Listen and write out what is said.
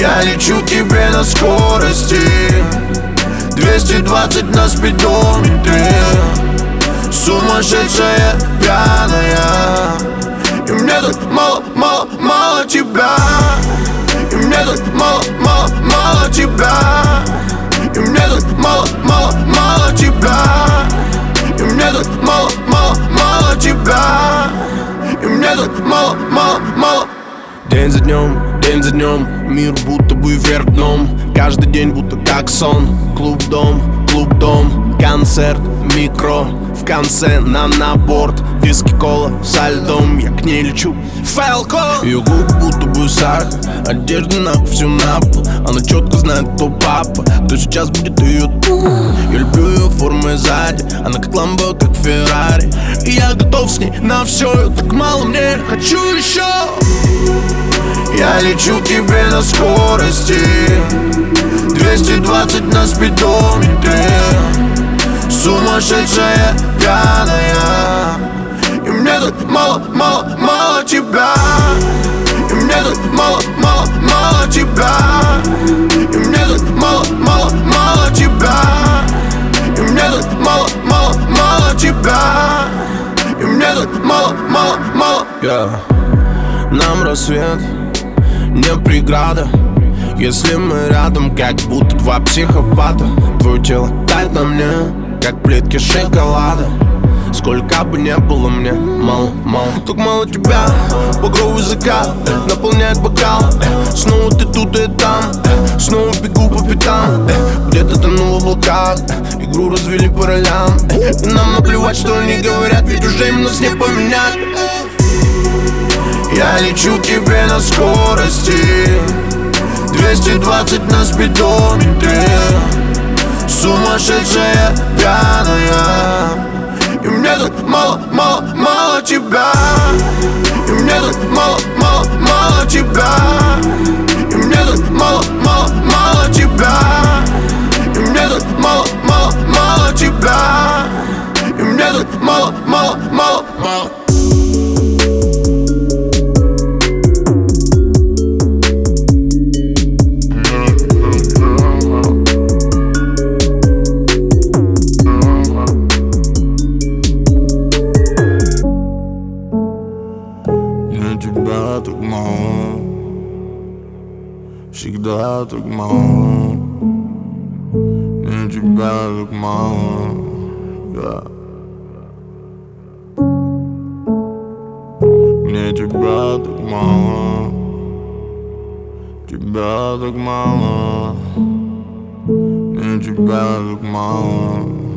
Я лечу к тебе на скорости 220 на спидометре. Сумасшедшая, пьяная. И мне так мало, мало, мало тебя. И мне так мало, мало, мало тебя. И мне так мало, мало, мало тебя. И мне так мало, мало, мало тебя. И мне так мало, мало, мало. День за днем, мир будто бы вверх дном. Каждый день будто как сон. Клуб, дом, концерт, микро. В конце нам на борт. Виски, кола со льдом. Я к ней лечу, Falcon. Ее губы будто бы сахар. Одежда на всю на пол. Она четко знает, кто папа, кто сейчас будет ее. Я люблю ее формы сзади. Она как Ламбо, как Феррари. И я готов с ней на все. Так мало мне, хочу еще. Я лечу к тебе на скорости 220 на спидометре. Сумасшедшая, пьяная. И мне так мало, мало, мало тебя. И мне так мало, мало, мало тебя. И мне так мало, мало, мало тебя. И мне так мало, мало, мало тебя. И мне так мало, мало, мало. Нам рассвет не преграда, если мы рядом, как будто два психопата. Твое тело тает на мне, как плитки шоколада. Сколько бы не было мне, мало, мало. Так мало тебя, багровый закат наполняет бокал. Снова ты тут и там, снова бегу по пятам. Где-то тонула в облаках, игру развели по ролям. И нам наплевать, что они говорят, ведь уже им нас не поменять. Я лечу к тебе на скорости 220 на спидометре. Сумасшедшая, пьяная. И мне так мало, мало, мало тебя. И мне так мало, мало, мало тебя. И мне так мало, мало, мало тебя. И мне так мало, мало, мало тебя. И мне так мало, мало, мало, мало. Тебя так мало, всегда так мало. Мне тебя так мало, да. Мне тебя так мало, тебя так мало. Мне тебя так мало.